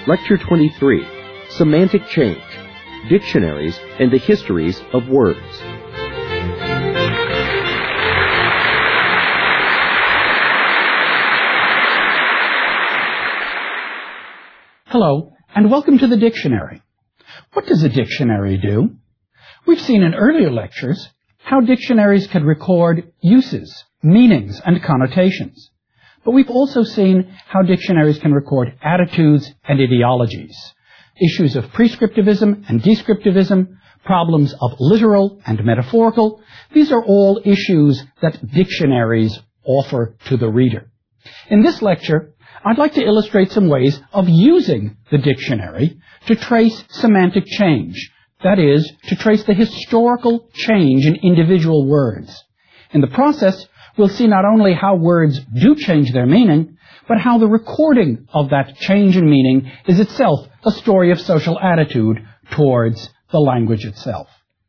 Lecture 23, Semantic Change, Dictionaries and the Histories of Words. Hello, and welcome to the dictionary. What does a dictionary do? We've seen in earlier lectures how dictionaries can record uses, meanings, and connotations. But we've also seen how dictionaries can record attitudes and ideologies, issues of prescriptivism and descriptivism, problems of literal and metaphorical. These are all issues that dictionaries offer to the reader. In this lecture, I'd like to illustrate some ways of using the dictionary to trace semantic change, that is, to trace the historical change in individual words. In the process, we'll see not only how words do change their meaning, but how the recording of that change in meaning is itself a story of social attitude towards the language itself.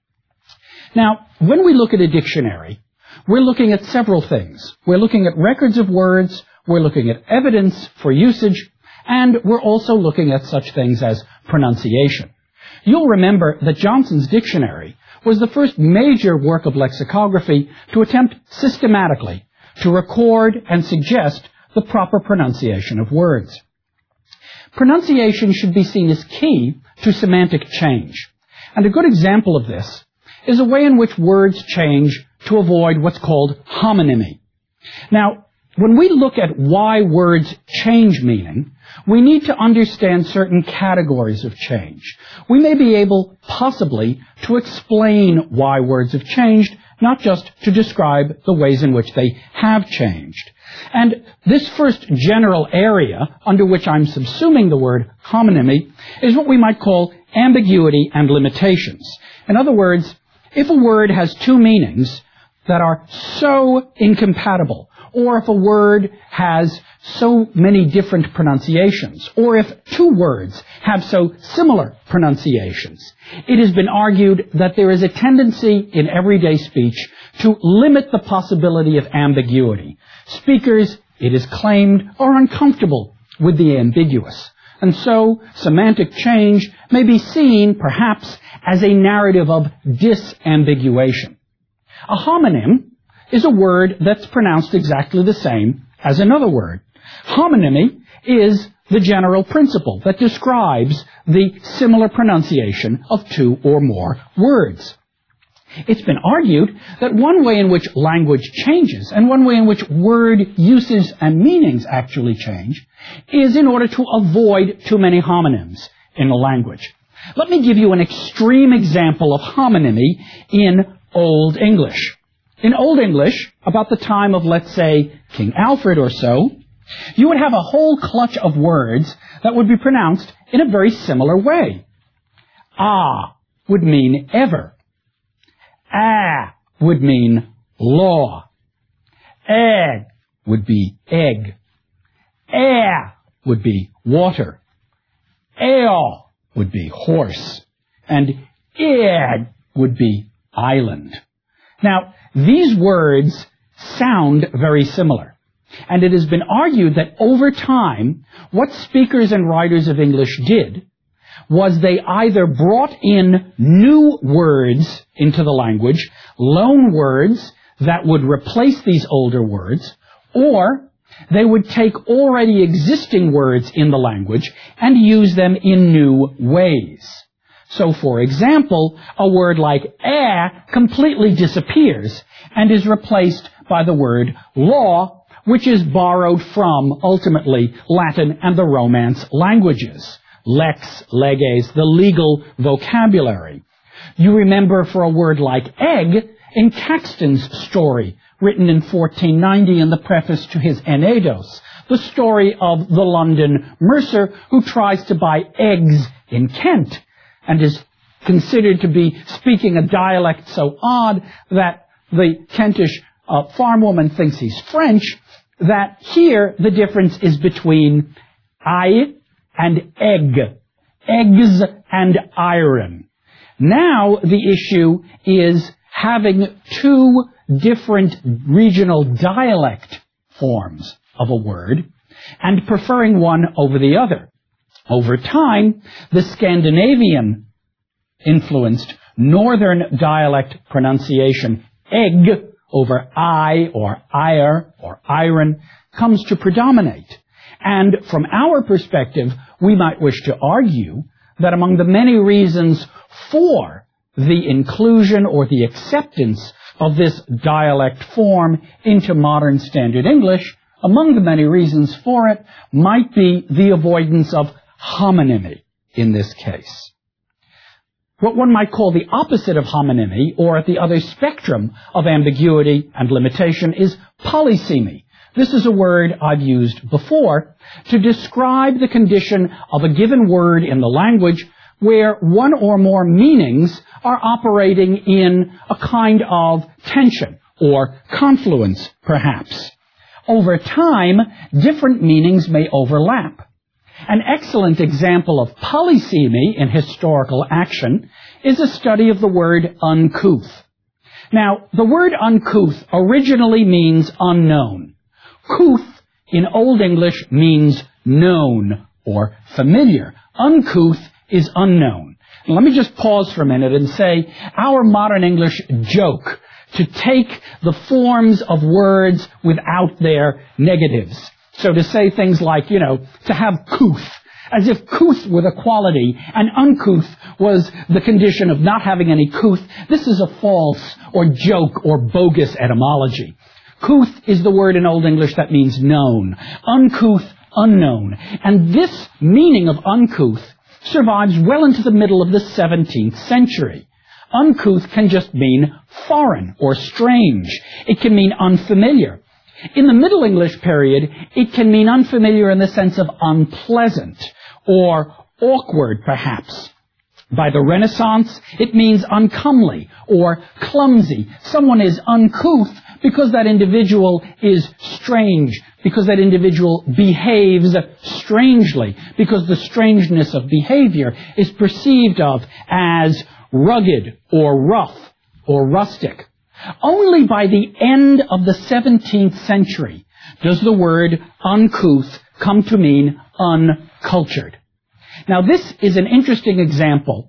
Now, when we look at a dictionary, we're looking at several things. We're looking at records of words, we're looking at evidence for usage, and we're also looking at such things as pronunciation. You'll remember that Johnson's dictionary was the first major work of lexicography to attempt systematically to record and suggest the proper pronunciation of words. Pronunciation should be seen as key to semantic change. And a good example of this is a way in which words change to avoid what's called homonymy. Now, when we look at why words change meaning, we need to understand certain categories of change. We may be able, possibly, to explain why words have changed, not just to describe the ways in which they have changed. And this first general area, under which I'm subsuming the word homonymy, is what we might call ambiguity and limitations. In other words, if a word has two meanings that are so incompatible, or if a word has so many different pronunciations, or if two words have so similar pronunciations, it has been argued that there is a tendency in everyday speech to limit the possibility of ambiguity. Speakers, it is claimed, are uncomfortable with the ambiguous. And so, semantic change may be seen, perhaps, as a narrative of disambiguation. A homonym is a word that's pronounced exactly the same as another word. Homonymy is the general principle that describes the similar pronunciation of two or more words. It's been argued that one way in which language changes, and one way in which word uses and meanings actually change, is in order to avoid too many homonyms in a language. Let me give you an extreme example of homonymy in Old English. In Old English, about the time of, let's say, King Alfred or so, you would have a whole clutch of words that would be pronounced in a very similar way. Ah would mean ever. Ah would mean law. Egg would be egg. Air would be water. Ale would be horse. And id would be island. Now, these words sound very similar. And it has been argued that over time, what speakers and writers of English did was they either brought in new words into the language, loan words that would replace these older words, or they would take already existing words in the language and use them in new ways. So, for example, a word like air completely disappears and is replaced by the word law, which is borrowed from, ultimately, Latin and the Romance languages. Lex, leges, the legal vocabulary. You remember for a word like egg, in Caxton's story, written in 1490 in the preface to his Enedos, the story of the London mercer who tries to buy eggs in Kent, and is considered to be speaking a dialect so odd that the Kentish farm woman thinks he's French, that here the difference is between I and egg, eggs and iron. Now the issue is having two different regional dialect forms of a word and preferring one over the other. Over time, the Scandinavian-influenced northern dialect pronunciation egg over I or ire or iron comes to predominate. And from our perspective, we might wish to argue that among the many reasons for the inclusion or the acceptance of this dialect form into modern standard English, among the many reasons for it might be the avoidance of homonymy in this case. What one might call the opposite of homonymy, or at the other spectrum of ambiguity and limitation, is polysemy. This is a word I've used before to describe the condition of a given word in the language where one or more meanings are operating in a kind of tension or confluence, perhaps. Over time, different meanings may overlap. An excellent example of polysemy in historical action is a study of the word uncouth. Now, the word uncouth originally means unknown. Couth in Old English means known or familiar. Uncouth is unknown. Let me just pause for a minute and say our modern English joke to take the forms of words without their negatives. So to say things like, to have couth, as if couth were the quality and uncouth was the condition of not having any couth. This is a false or joke or bogus etymology. Couth is the word in Old English that means known. Uncouth, unknown. And this meaning of uncouth survives well into the middle of the 17th century. Uncouth can just mean foreign or strange. It can mean unfamiliar. In the Middle English period, it can mean unfamiliar in the sense of unpleasant or awkward, perhaps. By the Renaissance, it means uncomely or clumsy. Someone is uncouth because that individual is strange, because that individual behaves strangely, because the strangeness of behavior is perceived of as rugged or rough or rustic. Only by the end of the 17th century does the word uncouth come to mean uncultured. Now, this is an interesting example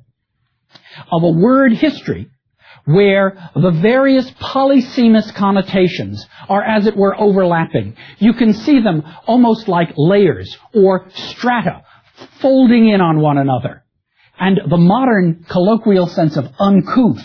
of a word history where the various polysemous connotations are, as it were, overlapping. You can see them almost like layers or strata folding in on one another. And the modern colloquial sense of uncouth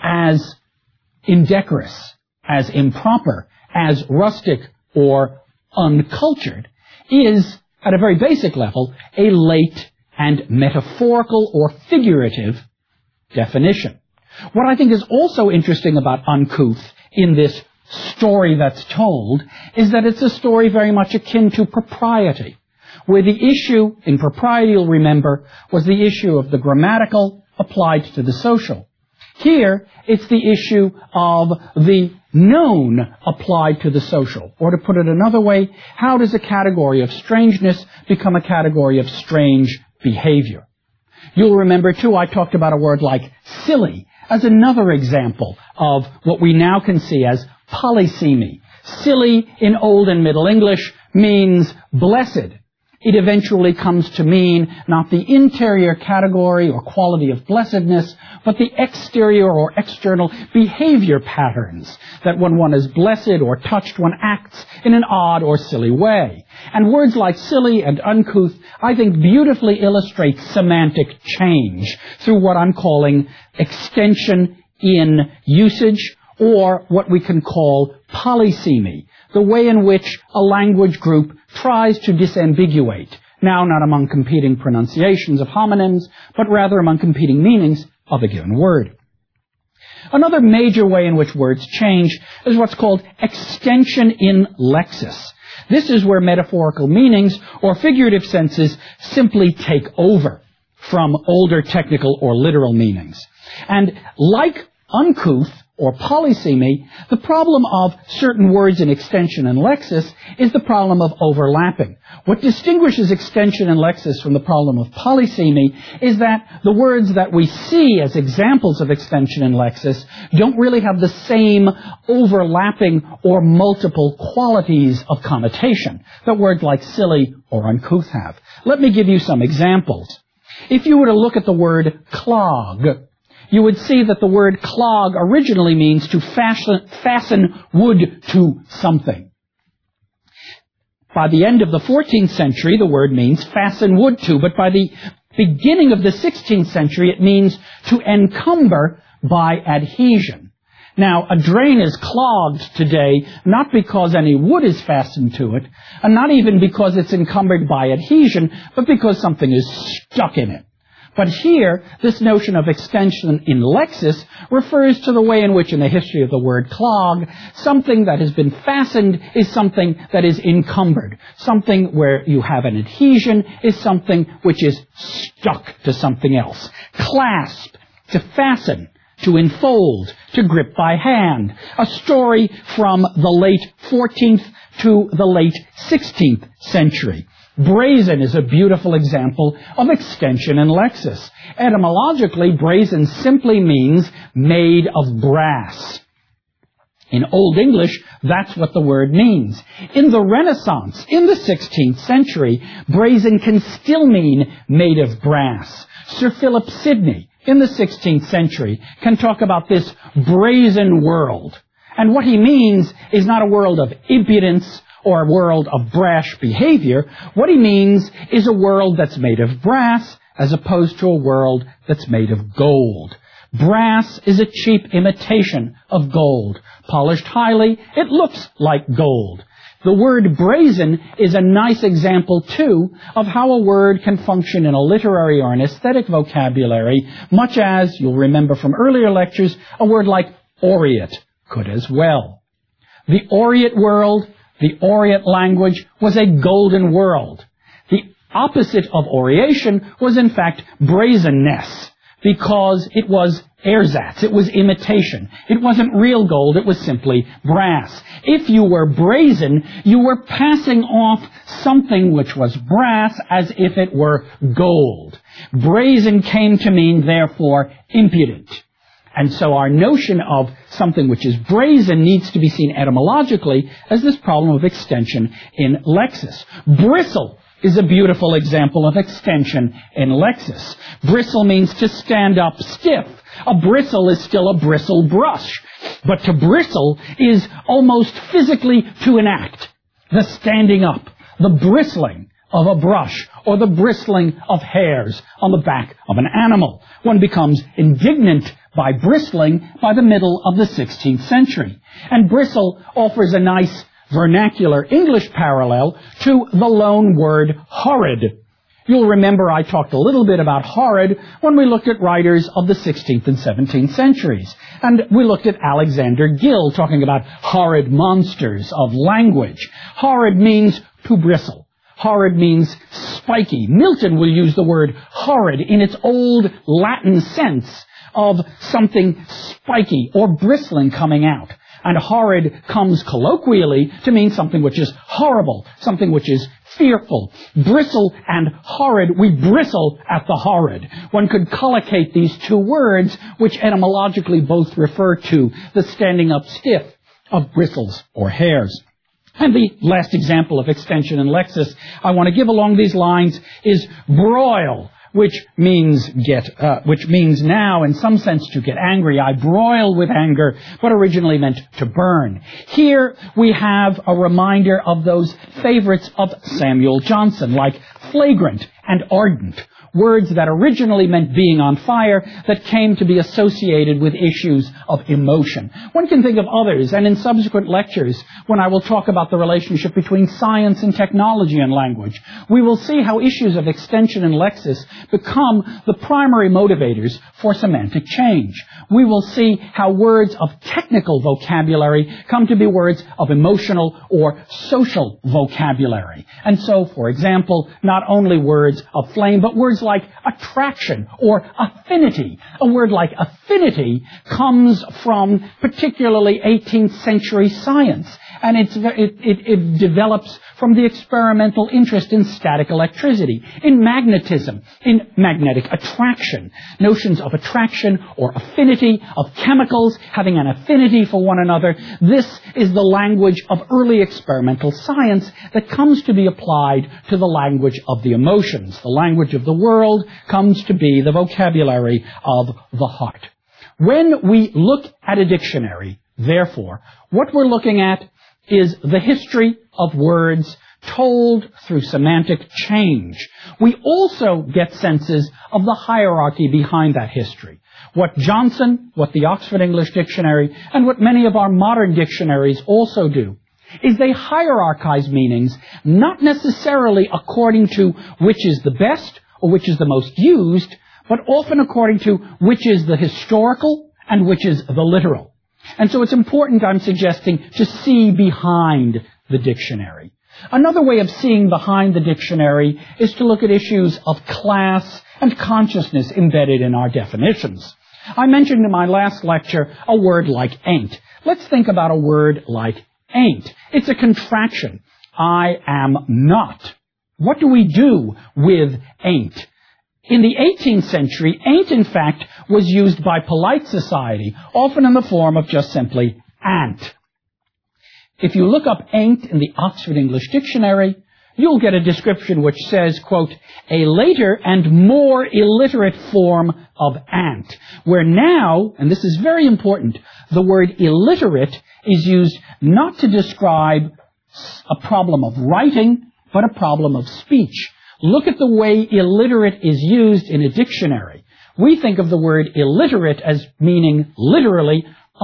as indecorous, as improper, as rustic or uncultured is, at a very basic level, a late and metaphorical or figurative definition. What I think is also interesting about uncouth in this story that's told is that it's a story very much akin to propriety, where the issue in propriety, you'll remember, was the issue of the grammatical applied to the social. Here, it's the issue of the known applied to the social. Or to put it another way, how does a category of strangeness become a category of strange behavior? You'll remember, too, I talked about a word like silly as another example of what we now can see as polysemy. Silly in Old and Middle English means blessed. It eventually comes to mean not the interior category or quality of blessedness, but the exterior or external behavior patterns that when one is blessed or touched, one acts in an odd or silly way. And words like silly and uncouth, I think, beautifully illustrate semantic change through what I'm calling extension in usage, or what we can call polysemy, the way in which a language group tries to disambiguate, now not among competing pronunciations of homonyms, but rather among competing meanings of a given word. Another major way in which words change is what's called extension in lexis. This is where metaphorical meanings or figurative senses simply take over from older technical or literal meanings. And like uncouth or polysemy, the problem of certain words in extension and lexis is the problem of overlapping. What distinguishes extension and lexis from the problem of polysemy is that the words that we see as examples of extension and lexis don't really have the same overlapping or multiple qualities of connotation that words like silly or uncouth have. Let me give you some examples. If you were to look at the word clog, you would see that the word clog originally means to fasten wood to something. By the end of the 14th century, the word means fasten wood to, but by the beginning of the 16th century, it means to encumber by adhesion. Now, a drain is clogged today not because any wood is fastened to it, and not even because it's encumbered by adhesion, but because something is stuck in it. But here, this notion of extension in lexis refers to the way in which, in the history of the word clog, something that has been fastened is something that is encumbered. Something where you have an adhesion is something which is stuck to something else. Clasp, to fasten, to enfold, to grip by hand. A story from the late 14th to the late 16th century. Brazen is a beautiful example of extension in lexis. Etymologically, brazen simply means made of brass. In Old English, that's what the word means. In the Renaissance, in the 16th century, brazen can still mean made of brass. Sir Philip Sidney, in the 16th century, can talk about this brazen world. And what he means is not a world of impudence or a world of brash behavior. What he means is a world that's made of brass as opposed to a world that's made of gold. Brass is a cheap imitation of gold. Polished highly, it looks like gold. The word brazen is a nice example, too, of how a word can function in a literary or an aesthetic vocabulary, much as, you'll remember from earlier lectures, a word like aureate could as well. The aureate world, the aureate language, was a golden world. The opposite of aureation was, in fact, brazenness, because it was ersatz, it was imitation. It wasn't real gold, it was simply brass. If you were brazen, you were passing off something which was brass as if it were gold. Brazen came to mean, therefore, impudent. And so our notion of something which is brazen needs to be seen etymologically as this problem of extension in lexis. Bristle is a beautiful example of extension in lexis. Bristle means to stand up stiff. A bristle is still a bristle brush. But to bristle is almost physically to enact. The standing up, the bristling of a brush, or the bristling of hairs on the back of an animal. One becomes indignant by bristling by the middle of the 16th century. And bristle offers a nice vernacular English parallel to the loan word horrid. You'll remember I talked a little bit about horrid when we looked at writers of the 16th and 17th centuries. And we looked at Alexander Gill talking about horrid monsters of language. Horrid means to bristle. Horrid means spiky. Milton will use the word horrid in its old Latin sense of something spiky or bristling coming out. And horrid comes colloquially to mean something which is horrible, something which is fearful. Bristle and horrid, we bristle at the horrid. One could collocate these two words, which etymologically both refer to the standing up stiff of bristles or hairs. And the last example of extension in lexis I want to give along these lines is broil, which means now in some sense to get angry. I broil with anger, but originally meant to burn. Here we have a reminder of those favorites of Samuel Johnson, like flagrant and ardent. Words that originally meant being on fire that came to be associated with issues of emotion. One can think of others, and in subsequent lectures, when I will talk about the relationship between science and technology and language, we will see how issues of extension and lexis become the primary motivators for semantic change. We will see how words of technical vocabulary come to be words of emotional or social vocabulary. And so, for example, not only words of flame, but words words like attraction or affinity. A word like affinity comes from particularly 18th century science, and it develops from the experimental interest in static electricity, in magnetism, in magnetic attraction. Notions of attraction or affinity, of chemicals having an affinity for one another. This is the language of early experimental science that comes to be applied to the language of the emotions. The language of the world comes to be the vocabulary of the heart. When we look at a dictionary, therefore, what we're looking at is the history of words told through semantic change. We also get senses of the hierarchy behind that history. What Johnson, what the Oxford English Dictionary, and what many of our modern dictionaries also do is they hierarchize meanings not necessarily according to which is the best or which is the most used, but often according to which is the historical and which is the literal. And so it's important, I'm suggesting, to see behind the dictionary. Another way of seeing behind the dictionary is to look at issues of class and consciousness embedded in our definitions. I mentioned in my last lecture a word like ain't. Let's think about a word like ain't. It's a contraction. I am not. What do we do with ain't? In the 18th century, ain't, in fact, was used by polite society, often in the form of just simply aunt. If you look up ain't in the Oxford English Dictionary, you'll get a description which says, quote, a later and more illiterate form of aunt, where now, and this is very important, the word illiterate is used not to describe a problem of writing, but a problem of speech. Look at the way illiterate is used in a dictionary. We think of the word illiterate as meaning literally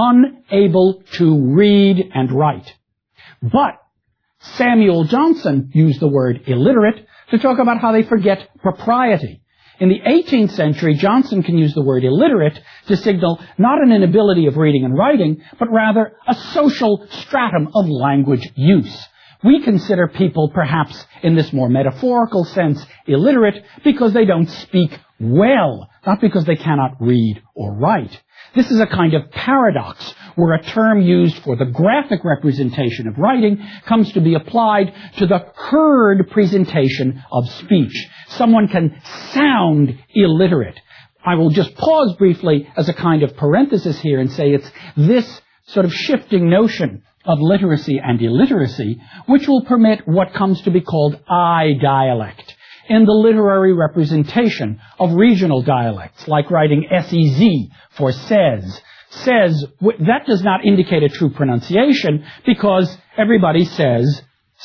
unable to read and write. But Samuel Johnson used the word illiterate to talk about how they forget propriety. In the 18th century, Johnson can use the word illiterate to signal not an inability of reading and writing, but rather a social stratum of language use. We consider people, perhaps in this more metaphorical sense, illiterate because they don't speak well, not because they cannot read or write. This is a kind of paradox where a term used for the graphic representation of writing comes to be applied to the heard presentation of speech. Someone can sound illiterate. I will just pause briefly as a kind of parenthesis here and say it's this sort of shifting notion of literacy and illiteracy which will permit what comes to be called I-dialect in the literary representation of regional dialects, like writing S-E-Z for says. Says, that does not indicate a true pronunciation because everybody says.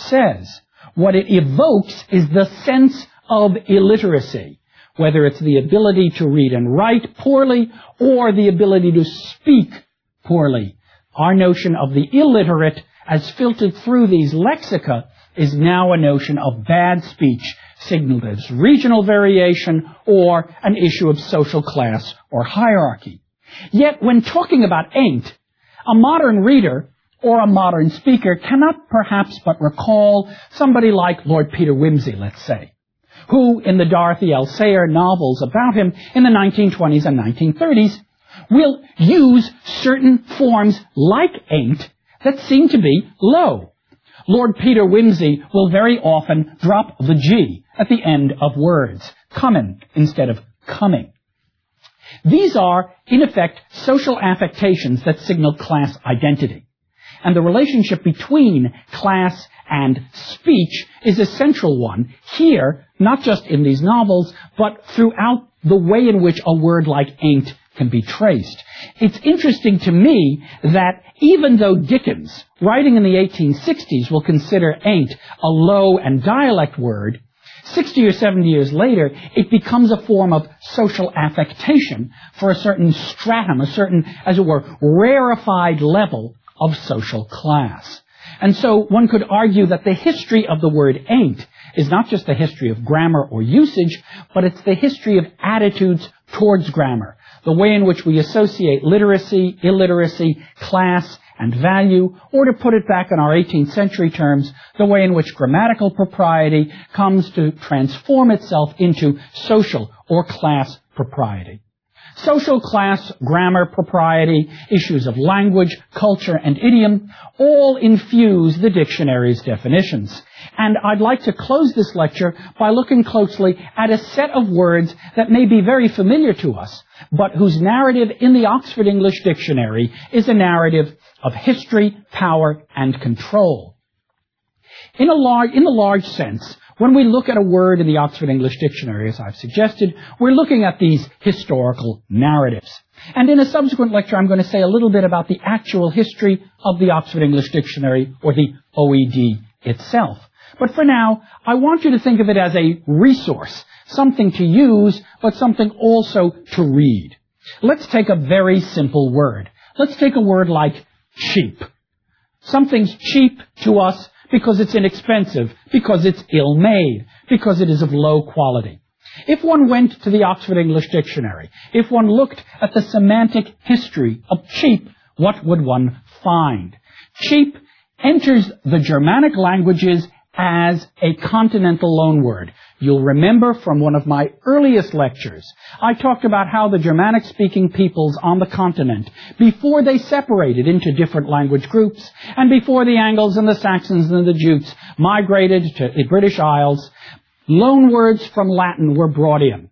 What it evokes is the sense of illiteracy, whether it's the ability to read and write poorly or the ability to speak poorly. Our notion of the illiterate, as filtered through these lexica, is now a notion of bad speech, signaled as regional variation or an issue of social class or hierarchy. Yet, when talking about ain't, a modern reader or a modern speaker cannot perhaps but recall somebody like Lord Peter Wimsey, let's say, who, in the Dorothy L. Sayre novels about him in the 1920s and 1930s, will use certain forms like ain't that seem to be low. Lord Peter Wimsey will very often drop the G at the end of words, comin instead of coming. These are, in effect, social affectations that signal class identity. And the relationship between class and speech is a central one here, not just in these novels, but throughout the way in which a word like ain't can be traced. It's interesting to me that even though Dickens, writing in the 1860s, will consider ain't a low and dialect word, 60 or 70 years later, it becomes a form of social affectation for a certain stratum, a certain, as it were, rarefied level of social class. And so one could argue that the history of the word ain't is not just the history of grammar or usage, but it's the history of attitudes towards grammar, the way in which we associate literacy, illiteracy, class, and value, or to put it back in our 18th century terms, the way in which grammatical propriety comes to transform itself into social or class propriety. Social, class, grammar, propriety, issues of language, culture, and idiom all infuse the dictionary's definitions. And I'd like to close this lecture by looking closely at a set of words that may be very familiar to us, but whose narrative in the Oxford English Dictionary is a narrative of history, power, and control. In the large sense, when we look at a word in the Oxford English Dictionary, as I've suggested, we're looking at these historical narratives. And in a subsequent lecture, I'm going to say a little bit about the actual history of the Oxford English Dictionary, or the OED itself. But for now, I want you to think of it as a resource, something to use, but something also to read. Let's take a very simple word. Let's take a word like cheap. Something's cheap to us because it's inexpensive, because it's ill-made, because it is of low quality. If one went to the Oxford English Dictionary, if one looked at the semantic history of cheap, what would one find? Cheap enters the Germanic languages as a continental loanword. You'll remember from one of my earliest lectures, I talked about how the Germanic-speaking peoples on the continent, before they separated into different language groups, and before the Angles and the Saxons and the Jutes migrated to the British Isles, loanwords from Latin were brought in.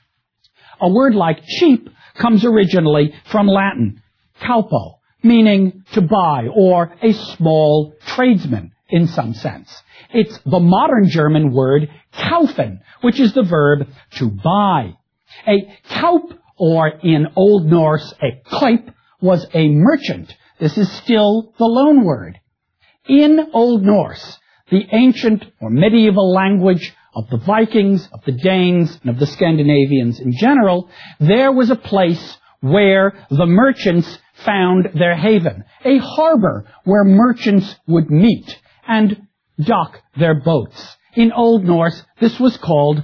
A word like cheap comes originally from Latin, kaupo, meaning to buy, or a small tradesman in some sense. It's the modern German word kaufen, which is the verb to buy. A kaup, or in Old Norse, a kaup, was a merchant. This is still the loan word. In Old Norse, the ancient or medieval language of the Vikings, of the Danes, and of the Scandinavians in general, there was a place where the merchants found their haven, a harbor where merchants would meet and dock their boats. In Old Norse, this was called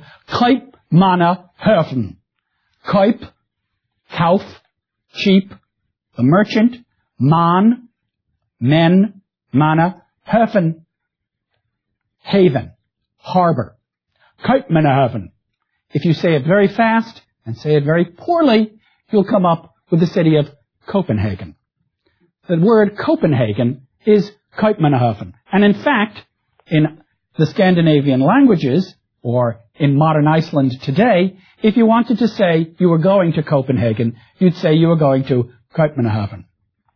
Kaupmannahöfen. Kaup, kauf, cheap, the merchant, man, men, manna, Höfen, haven, harbor. Kaupmannahöfen. If you say it very fast and say it very poorly, you'll come up with the city of Copenhagen. The word Copenhagen is Kaupmannahöfen. And in fact, in the Scandinavian languages, or in modern Iceland today, if you wanted to say you were going to Copenhagen, you'd say you were going to Kaupmannahöfen.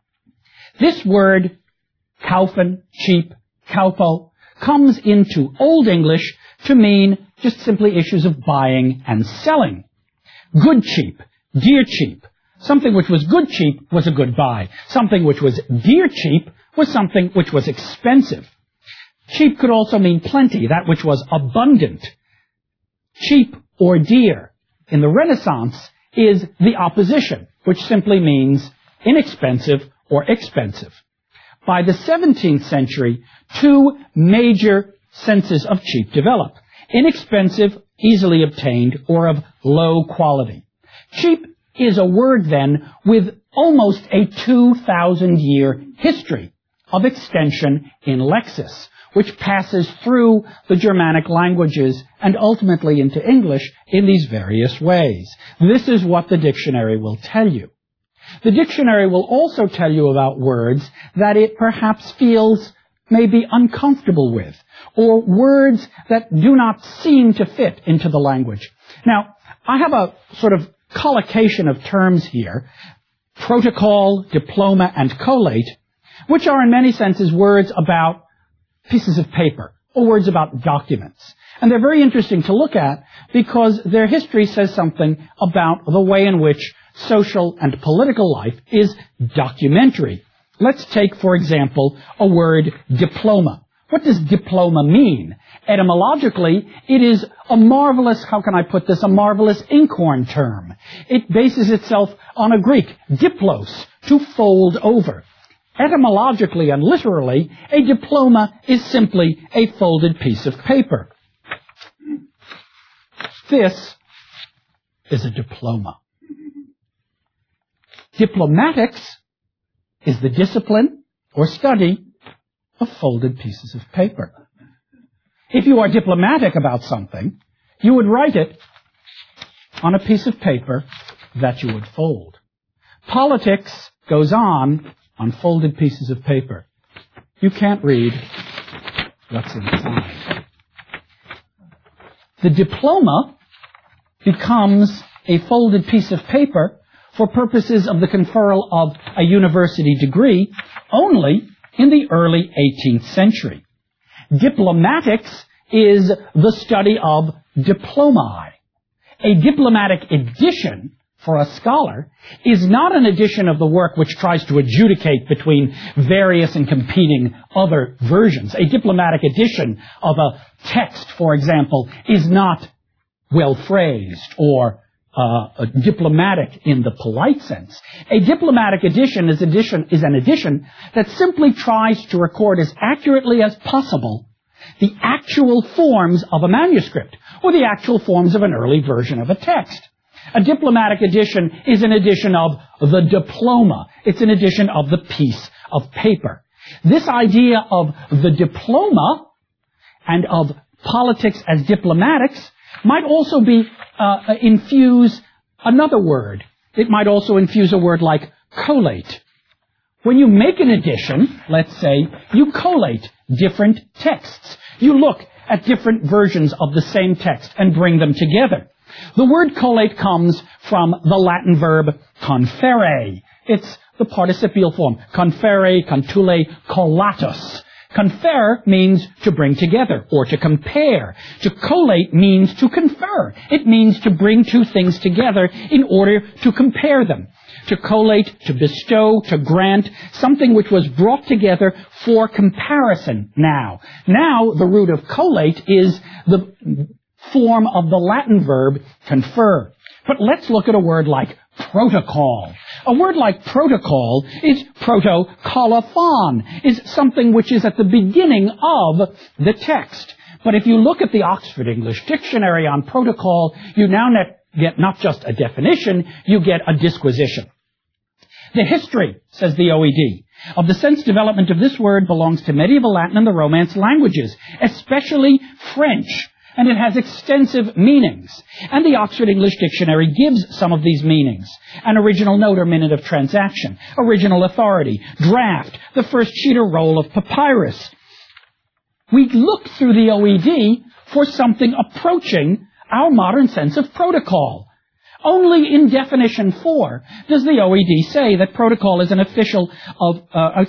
This word, kaufen, cheap, kaupo, comes into Old English to mean just simply issues of buying and selling. Good cheap, dear cheap. Something which was good cheap was a good buy. Something which was dear cheap was something which was expensive. Cheap could also mean plenty, that which was abundant. Cheap or dear in the Renaissance is the opposition, which simply means inexpensive or expensive. By the 17th century, two major senses of cheap develop. Inexpensive, easily obtained, or of low quality. Cheap is a word then with almost a 2,000-year history of extension in lexis, which passes through the Germanic languages and ultimately into English in these various ways. This is what the dictionary will tell you. The dictionary will also tell you about words that it perhaps feels maybe uncomfortable with, or words that do not seem to fit into the language. Now, I have a sort of collocation of terms here, protocol, diploma, and collate, which are in many senses words about pieces of paper, or words about documents. And they're very interesting to look at because their history says something about the way in which social and political life is documentary. Let's take, for example, a word diploma. What does diploma mean? Etymologically, it is a marvelous, how can I put this, a marvelous inkhorn term. It bases itself on a Greek, diplos, to fold over. Etymologically and literally, a diploma is simply a folded piece of paper. This is a diploma. Diplomatics is the discipline or study of folded pieces of paper. If you are diplomatic about something, you would write it on a piece of paper that you would fold. Politics goes on folded pieces of paper. You can't read what's inside. The diploma becomes a folded piece of paper for purposes of the conferral of a university degree only in the early 18th century. Diplomatics is the study of diplomae. A diplomatic edition for a scholar is not an edition of the work which tries to adjudicate between various and competing other versions. A diplomatic edition of a text, for example, is not well phrased or diplomatic in the polite sense. A diplomatic edition is an edition that simply tries to record as accurately as possible the actual forms of a manuscript or the actual forms of an early version of a text. A diplomatic edition is an edition of the diploma. It's an edition of the piece of paper. This idea of the diploma and of politics as diplomatics might also be infuse another word. It might also infuse a word like collate. When you make an edition, let's say, you collate different texts. You look at different versions of the same text and bring them together. The word collate comes from the Latin verb conferre. It's the participial form. Conferre, contule, collatus. Confer means to bring together or to compare. To collate means to confer. It means to bring two things together in order to compare them. To collate, to bestow, to grant, something which was brought together for comparison now. Now, the root of collate is the form of the Latin verb confer. But let's look at a word like protocol. A word like protocol is proto-kolophon, is something which is at the beginning of the text. But if you look at the Oxford English Dictionary on protocol, you now get not just a definition, you get a disquisition. The history, says the OED, of the sense development of this word belongs to medieval Latin and the Romance languages, especially French, and it has extensive meanings. And the Oxford English Dictionary gives some of these meanings. An original note or minute of transaction, original authority, draft, the first sheet or roll of papyrus. We look through the OED for something approaching our modern sense of protocol. Only in definition 4 does the OED say that protocol is an official of,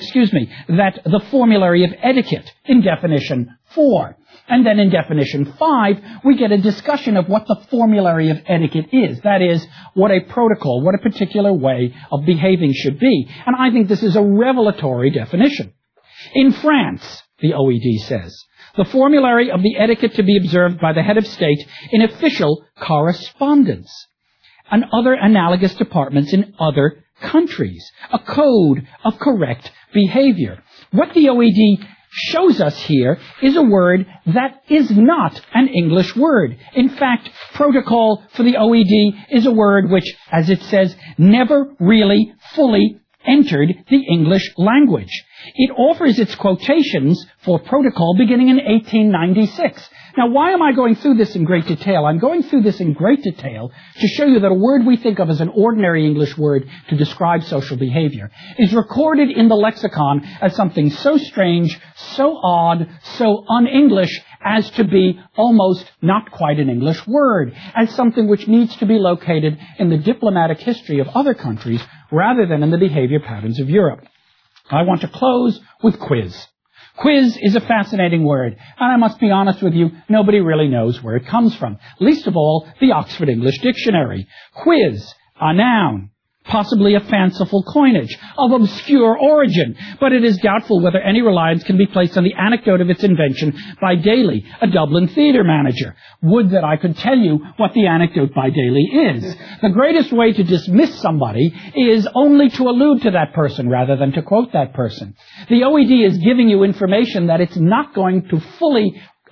that the formulary of etiquette in definition 4. And then in definition 5, we get a discussion of what the formulary of etiquette is. That is, what a protocol, what a particular way of behaving should be. And I think this is a revelatory definition. In France, the OED says, the formulary of the etiquette to be observed by the head of state in official correspondence and other analogous departments in other countries. A code of correct behavior. What the OED shows us here is a word that is not an English word. In fact, protocol for the OED is a word which, as it says, never really fully entered the English language. It offers its quotations for protocol beginning in 1896. Now, why am I going through this in great detail? I'm going through this in great detail to show you that a word we think of as an ordinary English word to describe social behavior is recorded in the lexicon as something so strange, so odd, so un-English as to be almost not quite an English word, as something which needs to be located in the diplomatic history of other countries rather than in the behavior patterns of Europe. I want to close with quiz. Quiz is a fascinating word, and I must be honest with you, nobody really knows where it comes from. Least of all, the Oxford English Dictionary. Quiz, a noun, possibly a fanciful coinage of obscure origin, but it is doubtful whether any reliance can be placed on the anecdote of its invention by Daly, a Dublin theatre manager. Would that I could tell you what the anecdote by Daly is. The greatest way to dismiss somebody is only to allude to that person rather than to quote that person. The OED is giving you information that it's not going to fully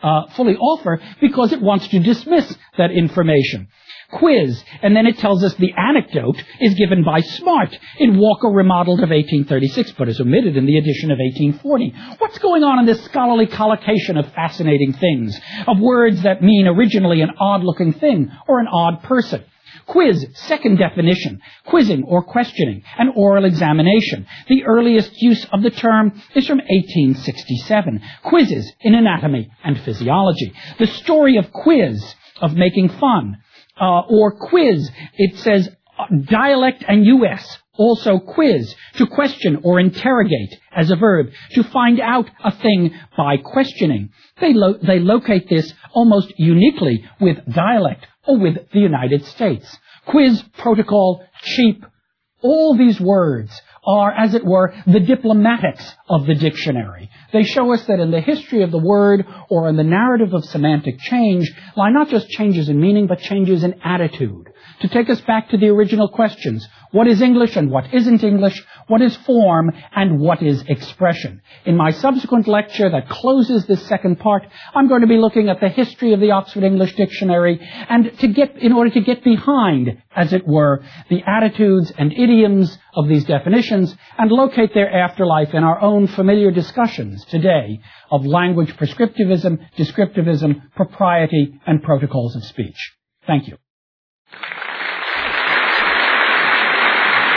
fully offer because it wants to dismiss that information. Quiz, and then it tells us the anecdote is given by Smart in Walker Remodeled of 1836, but is omitted in the edition of 1840. What's going on in this scholarly collocation of fascinating things, of words that mean originally an odd-looking thing or an odd person? Quiz, second definition, quizzing or questioning, an oral examination. The earliest use of the term is from 1867. Quizzes in anatomy and physiology. The story of quiz, of making fun, or quiz, it says dialect and US. Also quiz, to question or interrogate as a verb, to find out a thing by questioning. They locate this almost uniquely with dialect or with the United States. Quiz, protocol, cheap, all these words are, as it were, the diplomatics of the dictionary. They show us that in the history of the word or in the narrative of semantic change lie not just changes in meaning, but changes in attitude. To take us back to the original questions, what is English and what isn't English? What is form and what is expression? In my subsequent lecture that closes this second part, I'm going to be looking at the history of the Oxford English Dictionary and in order to get behind, as it were, the attitudes and idioms of these definitions and locate their afterlife in our own familiar discussions today of language prescriptivism, descriptivism, propriety, and protocols of speech. Thank you.